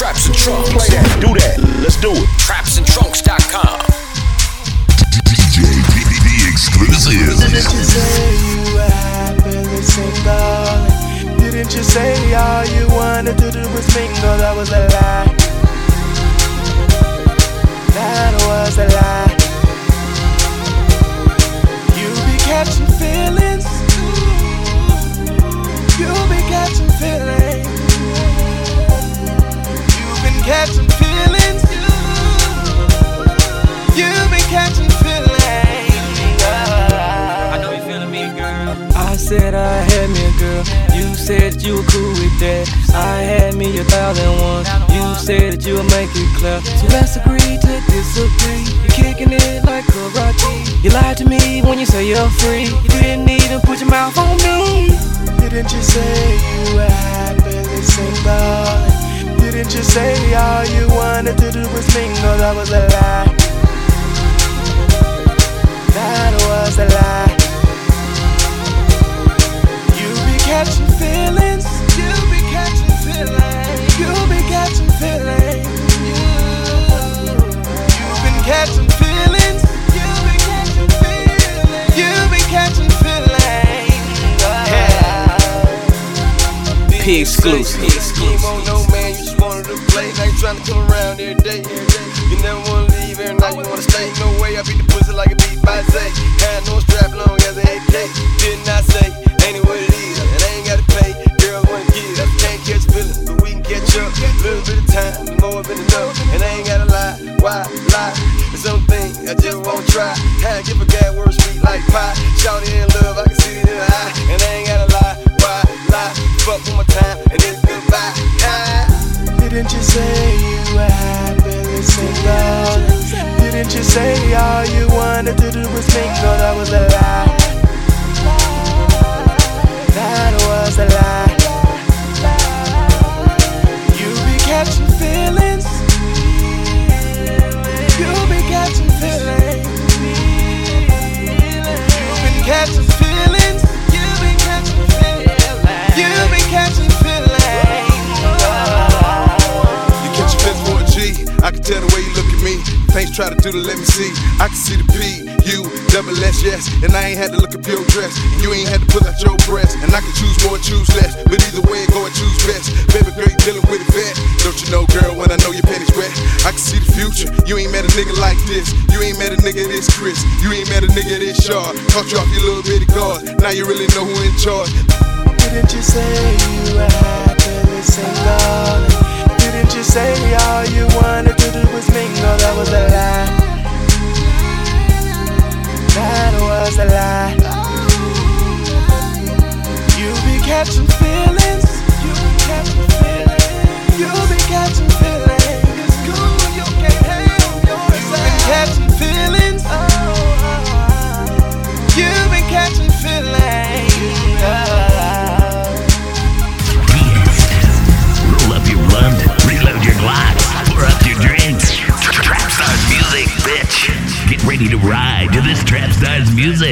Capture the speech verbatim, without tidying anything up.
Traps and Trunks. Play that, do that, let's do it. traps and trunks dot com. D J P D D exclusive. Didn't you say you were happily single? Didn't you say all you wanted to do was mingle? That was a lie. That was a lie. You be catching feelings. You be catching feelings. You've been catching feelings. You've been catching feelings. I know you feeling me, girl. I said I had me a girl. You said you were cool with that. I had me a thousand ones. You said that you would make it clear. So let's agree to disagree. You're kicking it like karate. You lied to me when you say you're free. You didn't even put your mouth on me. Didn't you say you were happily single? Didn't you say all you wanted to do was mingle? That was a lie. That was a lie. You be catching feelings. You be catching feelings. You be catching feelings. You've been catching feelings. You be catching feelings. You be catching feelings. P exclusive. You won't know, man, you just wanted to play. Now you tryna come around every day. You never wanna leave, every night you wanna stay. No way, I beat the pussy like a beat by Zay. Had no strap long as a A K. Didn't I say, ain't it what it is? And I ain't gotta pay. Girls wanna get it, can't catch feelings, but we can catch up. Little bit of time, more than enough. And I ain't gotta lie, why lie? It's something I just won't try. Had give a guy words sweet like pie. Shout in love, I can see it in her eye. And I ain't gotta lie, why lie? Fuck one more time, and it's goodbye. Ah. Didn't you say you were happily single? Didn't you say all you wanted to do was mingle? That was a lie. That was a lie. You be catching feelings. You be catching feelings. You've been catching feelings. You've been catching feelings. You've been catching feelings. I can tell the way you look at me. Things try to do to let me see. I can see the P, U, double S, yes. And I ain't had to look at your dress. You ain't had to pull out your breast. And I can choose more, choose less. But either way, go and choose best. Baby girl, you dealing with a vet. Don't you know, girl, when I know your panties wet. I can see the future. You ain't met a nigga like this. You ain't met a nigga this Chris. You ain't met a nigga this Shaw. Caught you off your little bitty guard. Now you really know who in charge. Didn't you say you were happily single? Didn't you say all you wanted to do was mingle? That was a lie. That was a lie. You be catching feelings. You be catching feelings. You be catching feelings. It's cool, you can't help yourself. You been catching feelings. You been catching feelings. Roll up your blunt, reload your glocks, pour up your drinks. Trap Stars music, bitch. Get ready to ride to this Trap Stars music.